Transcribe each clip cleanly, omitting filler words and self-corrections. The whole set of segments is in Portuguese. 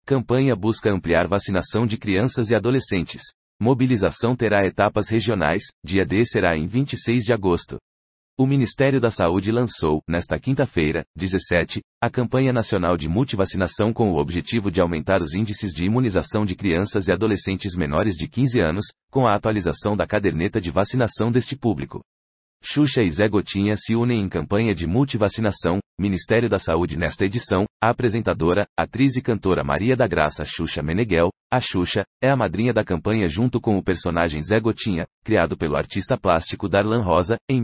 Campanha busca ampliar vacinação de crianças e adolescentes. Mobilização terá etapas regionais, dia D será em 26 de agosto. O Ministério da Saúde lançou, nesta quinta-feira, 17, a campanha nacional de multivacinação com o objetivo de aumentar os índices de imunização de crianças e adolescentes menores de 15 anos, com a atualização da caderneta de vacinação deste público. Xuxa e Zé Gotinha se unem em campanha de multivacinação. Ministério da Saúde. Nesta edição, a apresentadora, atriz e cantora Maria da Graça Xuxa Meneghel, a Xuxa, é a madrinha da campanha junto com o personagem Zé Gotinha, criado pelo artista plástico Darlan Rosa, em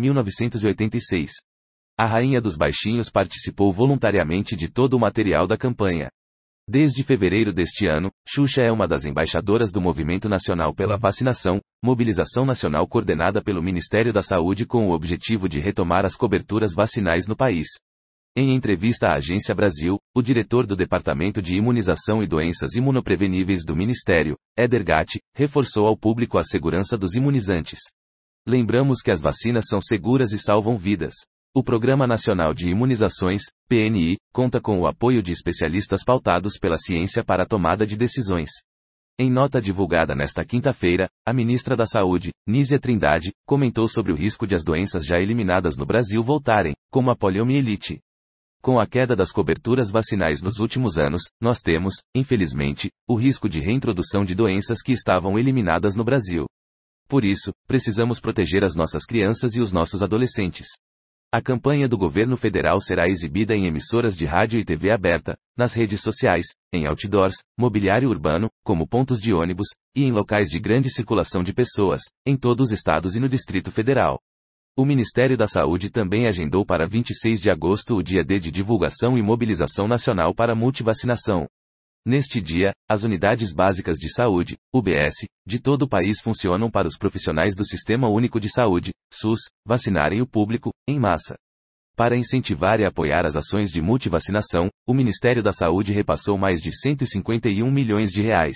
1986. A rainha dos baixinhos participou voluntariamente de todo o material da campanha. Desde fevereiro deste ano, Xuxa é uma das embaixadoras do Movimento Nacional pela Vacinação, mobilização nacional coordenada pelo Ministério da Saúde com o objetivo de retomar as coberturas vacinais no país. Em entrevista à Agência Brasil, o diretor do Departamento de Imunização e Doenças Imunopreveníveis do Ministério, Éder Gatti, reforçou ao público a segurança dos imunizantes. Lembramos que as vacinas são seguras e salvam vidas. O Programa Nacional de Imunizações, PNI, conta com o apoio de especialistas pautados pela ciência para a tomada de decisões. Em nota divulgada nesta quinta-feira, a ministra da Saúde, Nízia Trindade, comentou sobre o risco de as doenças já eliminadas no Brasil voltarem, como a poliomielite. Com a queda das coberturas vacinais nos últimos anos, nós temos, infelizmente, o risco de reintrodução de doenças que estavam eliminadas no Brasil. Por isso, precisamos proteger as nossas crianças e os nossos adolescentes. A campanha do governo federal será exibida em emissoras de rádio e TV aberta, nas redes sociais, em outdoors, mobiliário urbano, como pontos de ônibus, e em locais de grande circulação de pessoas, em todos os estados e no Distrito Federal. O Ministério da Saúde também agendou para 26 de agosto o dia D de divulgação e mobilização nacional para multivacinação. Neste dia, as unidades básicas de saúde, UBS, de todo o país funcionam para os profissionais do Sistema Único de Saúde, SUS, vacinarem o público, em massa. Para incentivar e apoiar as ações de multivacinação, o Ministério da Saúde repassou mais de R$ 151 milhões.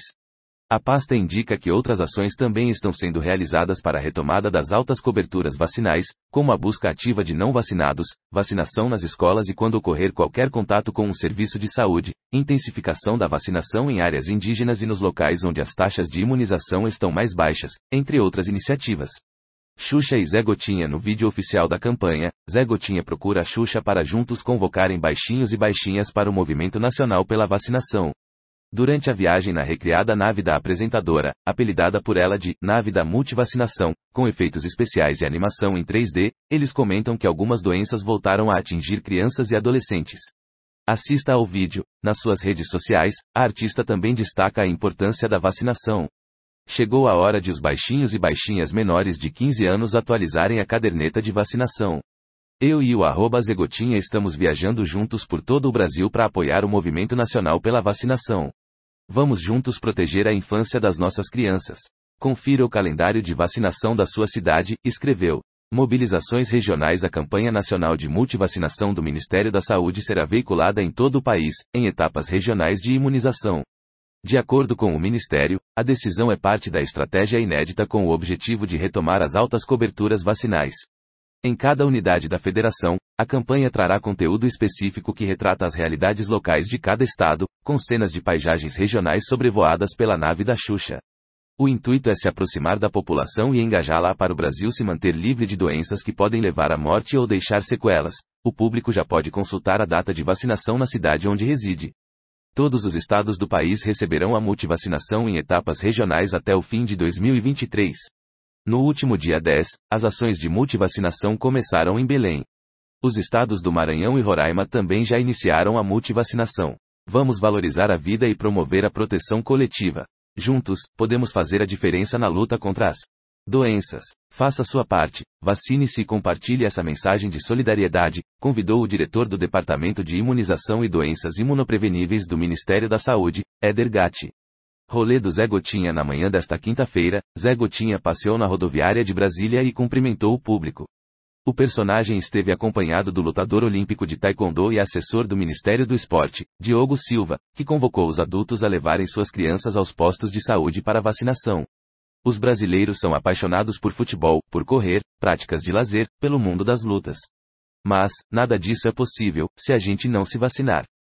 A pasta indica que outras ações também estão sendo realizadas para a retomada das altas coberturas vacinais, como a busca ativa de não vacinados, vacinação nas escolas e quando ocorrer qualquer contato com um serviço de saúde, intensificação da vacinação em áreas indígenas e nos locais onde as taxas de imunização estão mais baixas, entre outras iniciativas. Xuxa e Zé Gotinha. No vídeo oficial da campanha, Zé Gotinha procura a Xuxa para juntos convocarem baixinhos e baixinhas para o Movimento Nacional pela Vacinação. Durante a viagem na recriada nave da apresentadora, apelidada por ela de Nave da Multivacinação, com efeitos especiais e animação em 3D, eles comentam que algumas doenças voltaram a atingir crianças e adolescentes. Assista ao vídeo. Nas suas redes sociais, a artista também destaca a importância da vacinação. Chegou a hora de os baixinhos e baixinhas menores de 15 anos atualizarem a caderneta de vacinação. Eu e o @Zé Gotinha estamos viajando juntos por todo o Brasil para apoiar o Movimento Nacional pela Vacinação. Vamos juntos proteger a infância das nossas crianças. Confira o calendário de vacinação da sua cidade, escreveu. Mobilizações regionais. A campanha nacional de multivacinação do Ministério da Saúde será veiculada em todo o país, em etapas regionais de imunização. De acordo com o Ministério, a decisão é parte da estratégia inédita com o objetivo de retomar as altas coberturas vacinais. Em cada unidade da federação, a campanha trará conteúdo específico que retrata as realidades locais de cada estado, com cenas de paisagens regionais sobrevoadas pela nave da Xuxa. O intuito é se aproximar da população e engajá-la para o Brasil se manter livre de doenças que podem levar à morte ou deixar sequelas. O público já pode consultar a data de vacinação na cidade onde reside. Todos os estados do país receberão a multivacinação em etapas regionais até o fim de 2023. No último dia 10, as ações de multivacinação começaram em Belém. Os estados do Maranhão e Roraima também já iniciaram a multivacinação. Vamos valorizar a vida e promover a proteção coletiva. Juntos, podemos fazer a diferença na luta contra as doenças. Faça sua parte, vacine-se e compartilhe essa mensagem de solidariedade, convidou o diretor do Departamento de Imunização e Doenças Imunopreveníveis do Ministério da Saúde, Éder Gatti. Rolê do Zé Gotinha. Na manhã desta quinta-feira, Zé Gotinha passeou na rodoviária de Brasília e cumprimentou o público. O personagem esteve acompanhado do lutador olímpico de taekwondo e assessor do Ministério do Esporte, Diogo Silva, que convocou os adultos a levarem suas crianças aos postos de saúde para vacinação. Os brasileiros são apaixonados por futebol, por correr, práticas de lazer, pelo mundo das lutas. Mas, nada disso é possível, se a gente não se vacinar.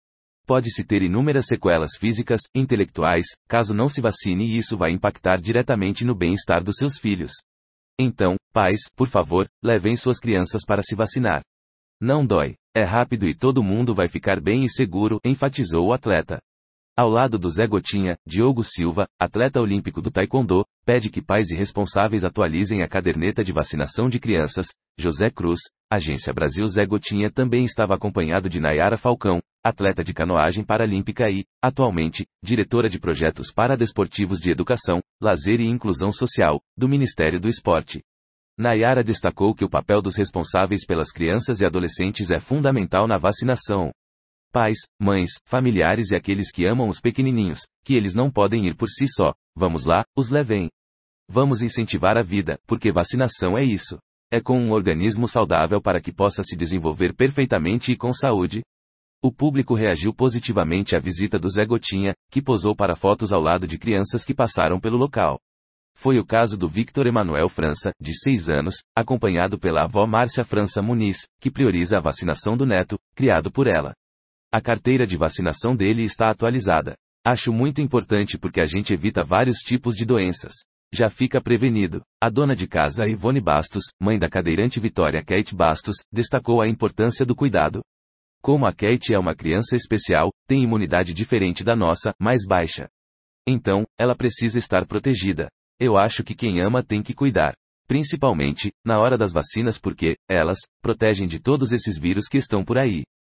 Pode-se ter inúmeras sequelas físicas, intelectuais, caso não se vacine e isso vai impactar diretamente no bem-estar dos seus filhos. Então, pais, por favor, levem suas crianças para se vacinar. Não dói. É rápido e todo mundo vai ficar bem e seguro, enfatizou o atleta. Ao lado do Zé Gotinha, Diogo Silva, atleta olímpico do Taekwondo, pede que pais e responsáveis atualizem a caderneta de vacinação de crianças. José Cruz, Agência Brasil. Zé Gotinha também estava acompanhado de Nayara Falcão, atleta de canoagem paralímpica e, atualmente, diretora de projetos paradesportivos de educação, lazer e inclusão social, do Ministério do Esporte. Nayara destacou que o papel dos responsáveis pelas crianças e adolescentes é fundamental na vacinação. Pais, mães, familiares e aqueles que amam os pequenininhos, que eles não podem ir por si só. Vamos lá, os levem. Vamos incentivar a vida, porque vacinação é isso. É com um organismo saudável para que possa se desenvolver perfeitamente e com saúde. O público reagiu positivamente à visita do Zé Gotinha, que posou para fotos ao lado de crianças que passaram pelo local. Foi o caso do Victor Emanuel França, de 6 anos, acompanhado pela avó Márcia França Muniz, que prioriza a vacinação do neto, criado por ela. A carteira de vacinação dele está atualizada. Acho muito importante porque a gente evita vários tipos de doenças. Já fica prevenido. A dona de casa Ivone Bastos, mãe da cadeirante Vitória Kate Bastos, destacou a importância do cuidado. Como a Kate é uma criança especial, tem imunidade diferente da nossa, mais baixa. Então, ela precisa estar protegida. Eu acho que quem ama tem que cuidar. Principalmente, na hora das vacinas porque, elas, protegem de todos esses vírus que estão por aí.